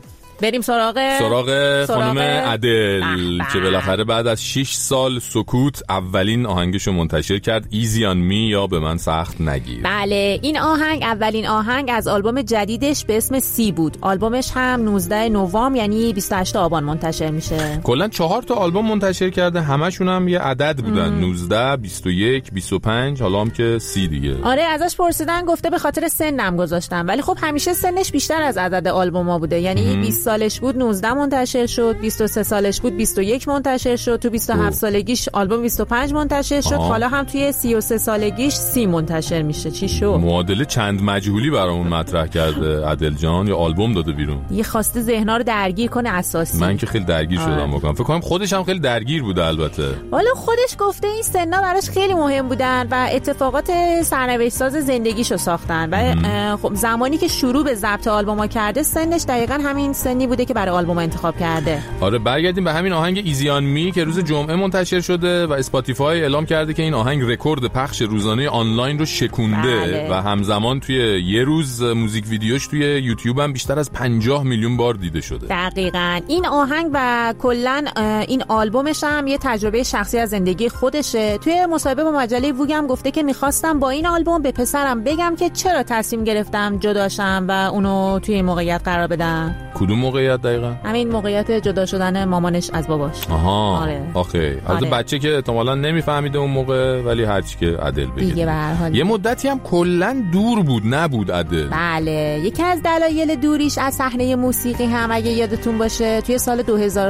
S8: خانم عدل که بالاخره بعد از 6 سال سکوت اولین آهنگشو منتشر کرد، ایزی آن می یا به من سخت نگیر.
S20: بله، این آهنگ اولین آهنگ از آلبوم جدیدش به اسم سی بود. آلبومش هم 19 نوامبر یعنی 28 آبان منتشر میشه.
S8: کلا 4 تا آلبوم منتشر کرده، همشون هم یه عدد بودن، 19 21 25 حالا هم که 30 دیگه.
S20: آره، ازش پرسیدن گفته به خاطر سنم گذاشتم، ولی خب همیشه سنش بیشتر از عدد آلبوم‌ها بوده. یعنی 20 سالش بود 19 منتشر شد، 23 سالش بود 21 منتشر شد، تو 27 سالگیش آلبوم 25 منتشر شد، حالا هم توی 33 سالگیش 30 منتشر میشه. چی شد؟
S8: معادله چند مجهولی برامون مطرح کرده عدل جان، یا آلبوم داده بیرون.
S20: یه خواسته ذهن‌ها رو درگیر کنه اساسی.
S8: من که خیلی درگیر شدم بکنم. فکر کنم خودش هم خیلی درگیر بوده. البته
S20: والا خودش گفته این سن‌ها براش خیلی مهم بودن و اتفاقات سرنوشت‌ساز زندگیشو ساختن و خب زمانی که شروع به ضبط آلبوم‌ها کرده سنش دقیقاً همین سنی بوده که برای آلبوم انتخاب کرده.
S8: آره، برگردیم به همین آهنگ ایزی آن می که روز جمعه منتشر شده و اسپاتیفای اعلام کرده که این آهنگ رکورد پخش روزانه آنلاین رو شکونده و همزمان توی یه روز موزیک ویدیوش توی یوتیوب هم بیشتر از 50 میلیون بار دیده شده.
S20: دقیقاً این آهنگ و کلاً این آلبومش هم یه تجربه شخصی از زندگی خودشه. توی مصاحبه با مجله ووگ هم گفته که می‌خواستم با این آلبوم به پسرم بگم که چرا تصمیم گرفتم جداشم و اونو توی این موقعیت قرار بدم.
S8: کدوم موقعیت دقیقاً؟
S20: همین موقعیت جدا شدن مامانش از باباش.
S8: آها.
S20: آره.
S8: آخه از بچه که احتمالاً نمیفهمیده اون موقع، ولی هرچی که عدل بگه
S20: دیگه به هر حال.
S8: یه مدتی هم کلاً دور بود نبود عدل.
S20: بله، یکی از دلایل دوریش از صحنه موسیقی هم اگه یادتون باشه توی سال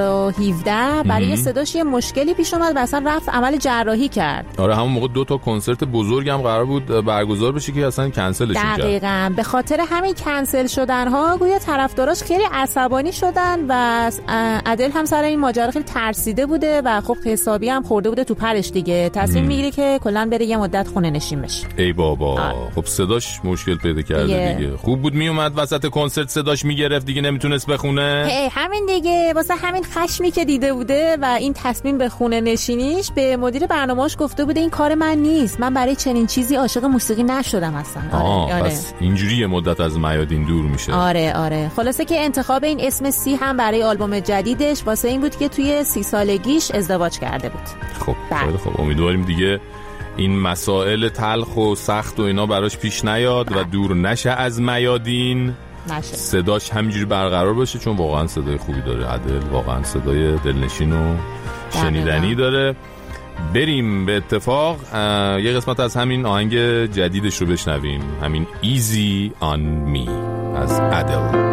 S20: 2017 برای صداش یه مشکلی پیش اومد و اصلا رفت عمل جراحی کرد.
S8: آره، همون موقع 2 تا کنسرت بزرگ هم قرار بود برگزار بشه که اصلا کنسلش کرد.
S20: دقیقاً به خاطر همین کنسل شدن‌ها گویا طرفداراش خیلی عصبانی
S3: عصبانی شدن و ادل هم سر این ماجرا خیلی ترسیده بوده و خب حسابی هم خورده بوده تو پرش دیگه. تصمیم میگیره که کلا بره یه مدت خونه نشین بشه.
S8: ای بابا خب صداش مشکل پیدا کرده دیگه. خوب بود میومد وسط کنسرت صداش میگرفت دیگه نمیتونست بخونه.
S3: همین دیگه واسه همین خشمی که دیده بوده و این تصمیم به خونه نشینیش به مدیر برنامه‌اش گفته بوده این کار من نیست، من برای چنین چیزی عاشق موسیقی نشدم اصلا. آره.
S8: پس اینجوری یه مدت از میادین دور میشه.
S3: آره خلاصه که انتخاب این اسم سی هم برای آلبوم جدیدش واسه این بود که توی 30 سالگیش ازدواج کرده بود.
S8: خب خیلی خب امیدواریم دیگه این مسائل تلخ و سخت و اینا براش پیش نیاد و دور نشه از میادین. صداش همینجوری برقرار باشه چون واقعا صدای خوبی داره ادل، واقعا صدای دلنشین و شنیدنی داره. بریم به اتفاق یه قسمت از همین آهنگ جدیدش رو بشنویم، همین Easy on Me از ادل.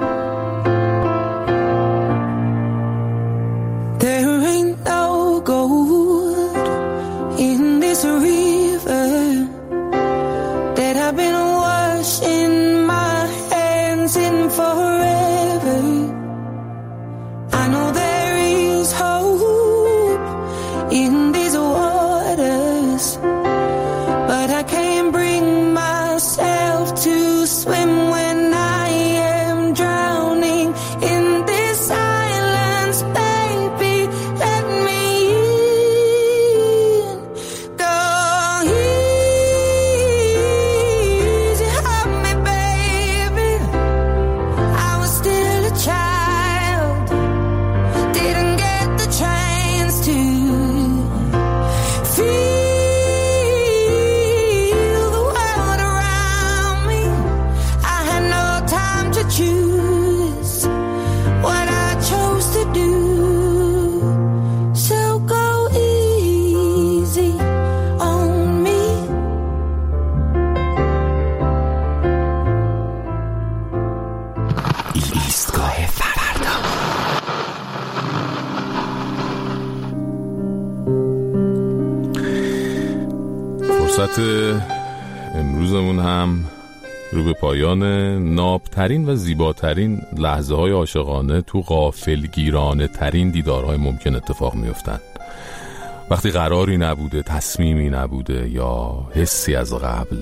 S8: امروزمون هم رو به پایان. نابترین و زیباترین لحظه های عاشقانه تو غافلگیرانه ترین دیدارهای ممکن اتفاق میفتن وقتی قراری نبوده، تصمیمی نبوده یا حسی از قبل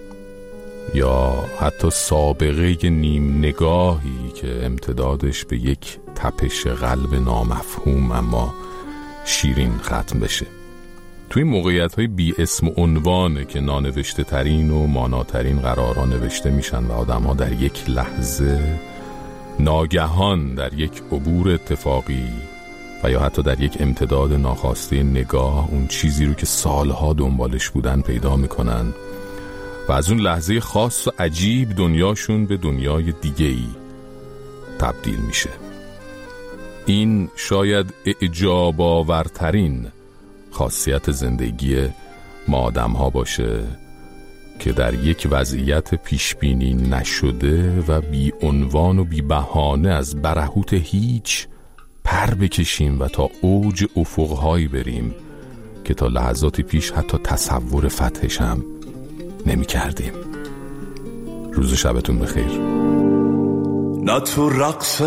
S8: یا حتی سابقه نیم نگاهی که امتدادش به یک تپش قلب نامفهوم اما شیرین ختم بشه. توی موقعیت‌های بی اسم و عنوانه که نانوشته ترین و ماناترین قرارها نوشته میشن و آدم‌ها در یک لحظه ناگهان در یک عبور اتفاقی و یا حتی در یک امتداد ناخواسته نگاه اون چیزی رو که سالها دنبالش بودن پیدا میکنن و از اون لحظه خاص و عجیب دنیاشون به دنیای دیگه‌ای تبدیل میشه. این شاید اعجاب آورترین خاصیت زندگی ما آدم ها باشه که در یک وضعیت پیشبینی نشده و بی عنوان و بی بهانه از برهوت هیچ پر بکشیم و تا اوج افقهایی بریم که تا لحظاتی پیش حتی تصور فتحش هم نمی کردیم. روز شبتون بخیر.
S16: نه تو رقص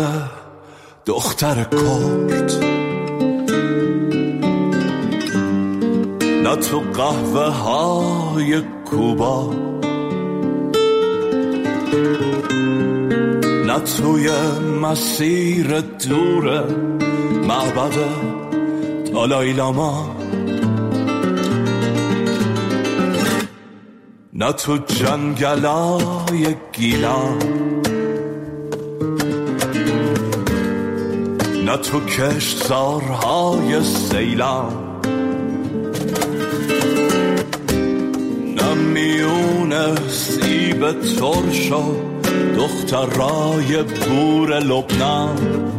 S16: دختر کرد، نه تو قهوه های کوبا، نه توی مسیر دور معبد دالای لاما، نه تو جنگلای گیلان، نه تو کشتزارهای سیلان، نه میون سیب ترش و دخترای بور لبنان،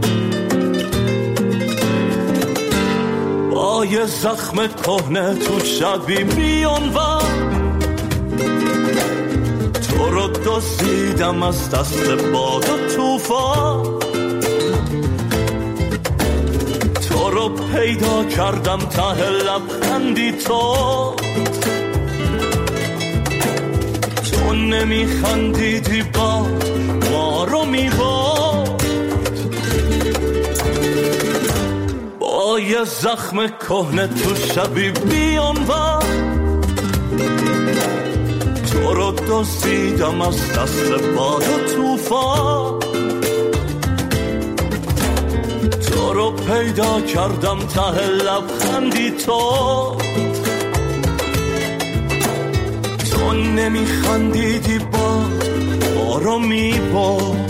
S16: با یه زخم کهنه تو شبی بیانوان، تو رو دزدیدم از دست باد و توفان، تو رو پیدا کردم ته لبخندی تو نمیخندیدی با ما رو میباد،
S2: یه زخم کهنه تو شبی بیانور تو رو دزدیدم از دست باد و طوفان تو رو پیدا کردم ته لبخندی تو نمیخندیدی بارو میبارد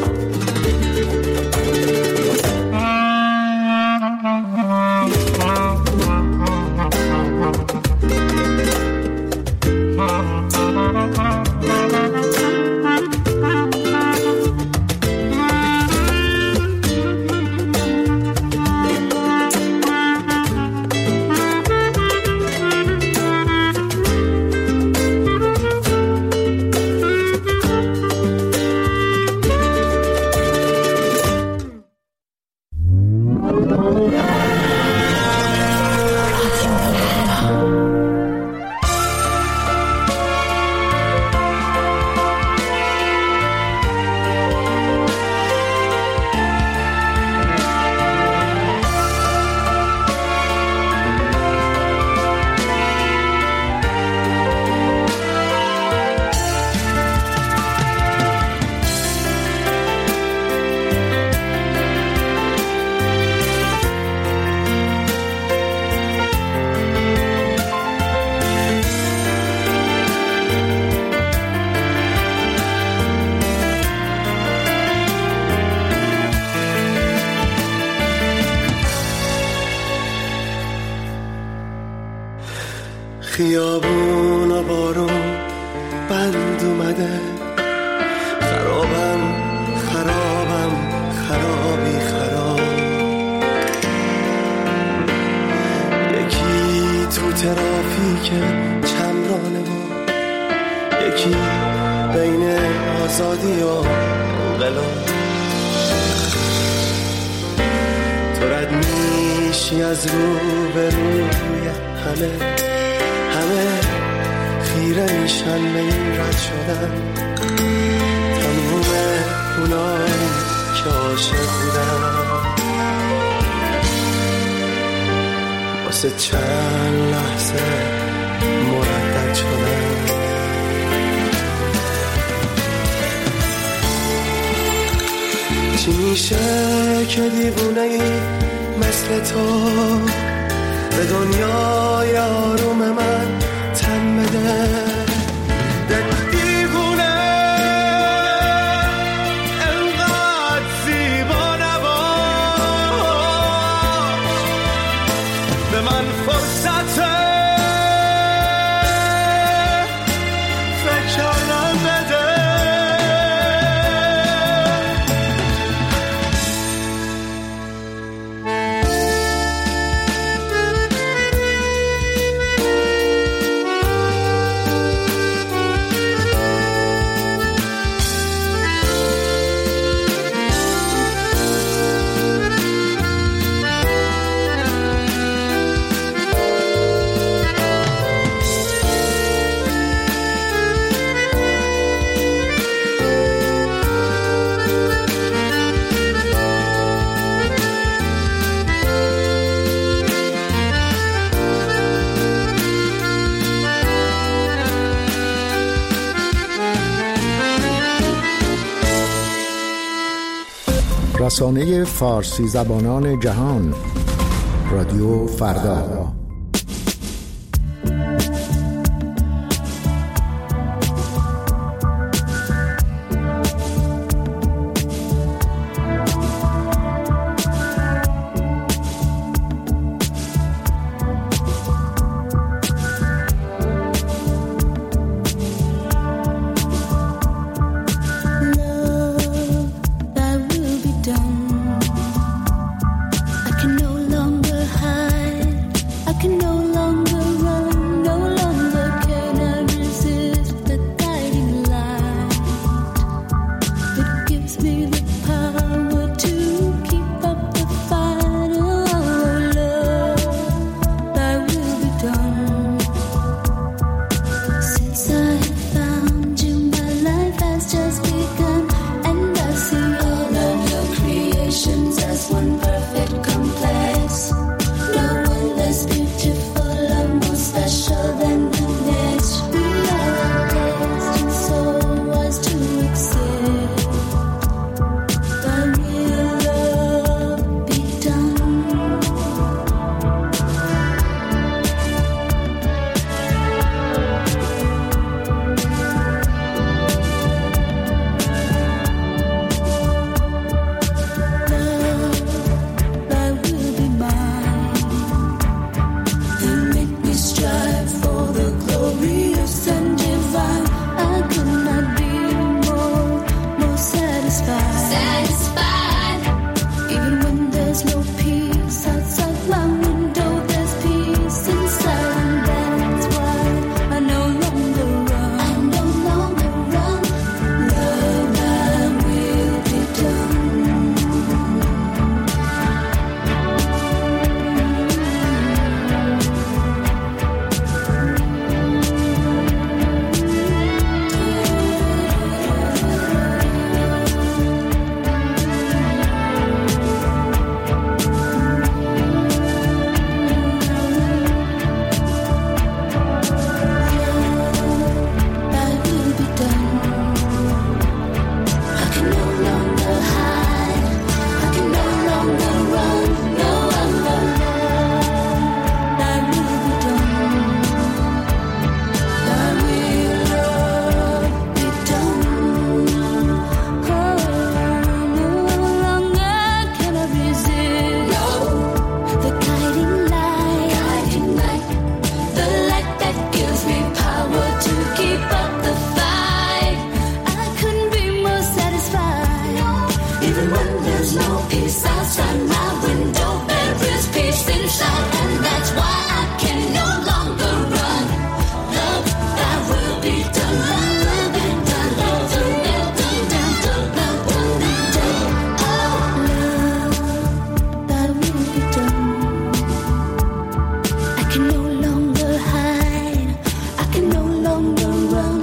S6: خیابون و بارون بند اومده خرابم خرابی خراب یکی تو ترافیک چمرانه و یکی بین آزادی و انقلاب تو رد میشی از رو به روی همه خیره میشن به این رد شدن تموم اونایی که عاشق بودن واسه چند لحظه مردد شدن چی میشه که دیوونه ای مثل تو به دنیای آروم من تن بده دیوونه انقدر زیبا نباش به من فرصت فکر کردن بده
S7: رسانه فارسی زبانان جهان رادیو فردا.
S10: outside my window, there is peace inside, and that's why I can no longer run. Love, thy will be done. Love, be done. Love, be done. Love, be done. Oh, love, thy will be done. I can no longer hide. I can no longer run.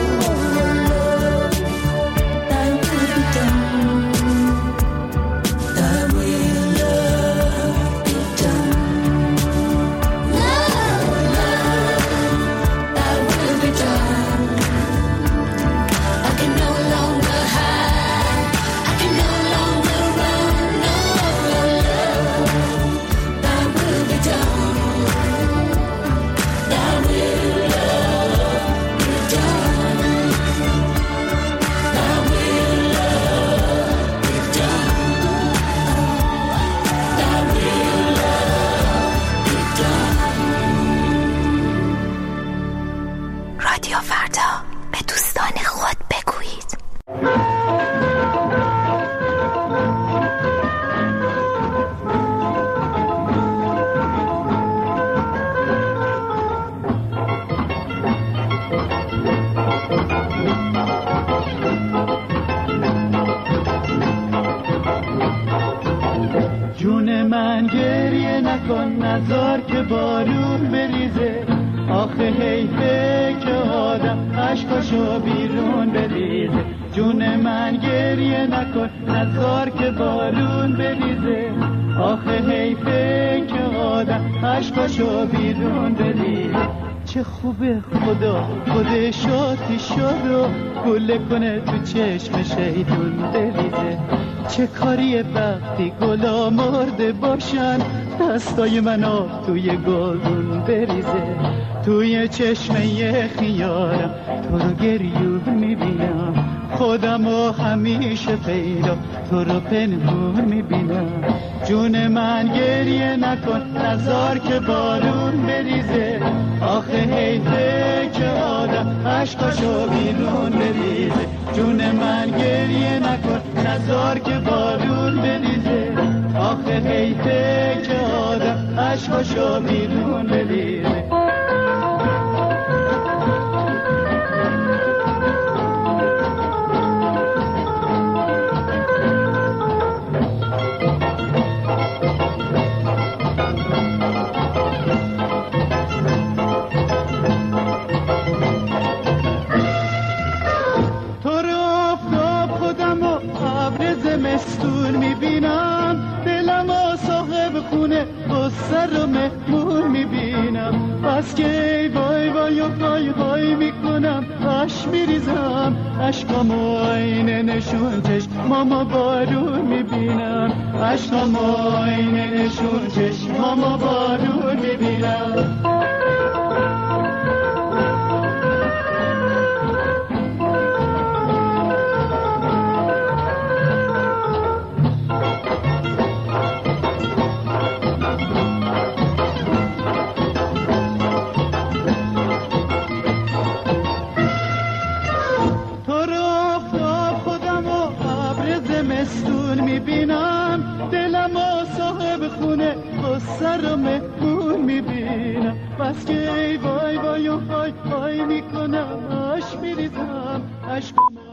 S11: جون من گریه نکن نذار که بارون بریزه آخه حیفه که آدم عشقاشو بیرون بریزه جون من گریه نکن نذار که بارون بریزه آخه حیفه که آدم عشقاشو بیرون بریزه چه خوبه خدا خودش آتیش شد و گله کنه تو چشم شیطون بریزه چه کاریه وقتی گلا مرده باشن دستای من آب توی گلدون بریزه توی چشمه خیارم تو رو گریون میبینم خودمو همیشه پیدا تو رو پنهون میبینم جون من گریه نکن نذار که بارون بریزه آخه حیفه که آدم عشقاشو بیرون بریزه جون من گریه نکن نذار که بارون بریزه آخه حیفه که آدم عشقاشو بیرون بریزه زمستون میبینم دلم و صاحب خونه سر و مهمون میبینم بس که ای وای وای و وای وای میکنم اش میریزم عشقم و آینه نشون چشمام بارون میبینم عشقم و آینه نشون چشمام بارون میبینم میبینم دلم و صاحب خونه سر و مهمون میبینم بس که ای وای وای و وای وای میکنم اش میریزم عشقم